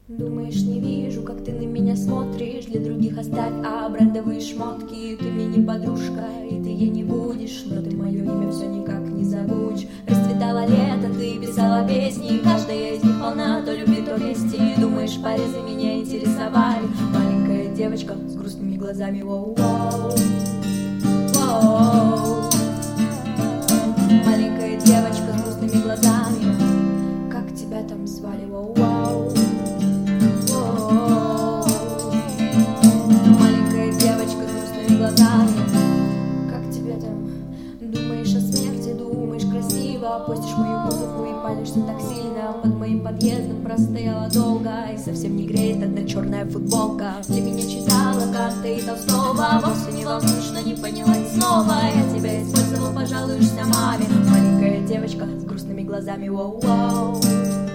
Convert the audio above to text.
Думаешь, не вижу, как ты на меня смотришь. Для других оставь, а брендовые шмотки. Ты мне не подружка, и ты ей не будешь. Но ты мое имя все никак не забудешь. Расцветало лето, ты писала песни. Каждая из них полна то любви, то мести. Думаешь, порезы меня интересовали. Маленькая девочка с грустными глазами. Воу-воу, воу. Маленькая девочка с грустными глазами. Как тебя там звали? Воу-воу. Как тебя там? Думаешь о смерти, думаешь красиво. Постишь мою музыку и палишься так сильно. Под моим подъездом простояла долго. И совсем не греет одна черная футболка. Для меня читала как-то и Толстого. Вовсе не волнуешь, но не поняла ни слова. Я тебя использовал, пожалуешься маме. Маленькая девочка с грустными глазами. Воу-воу.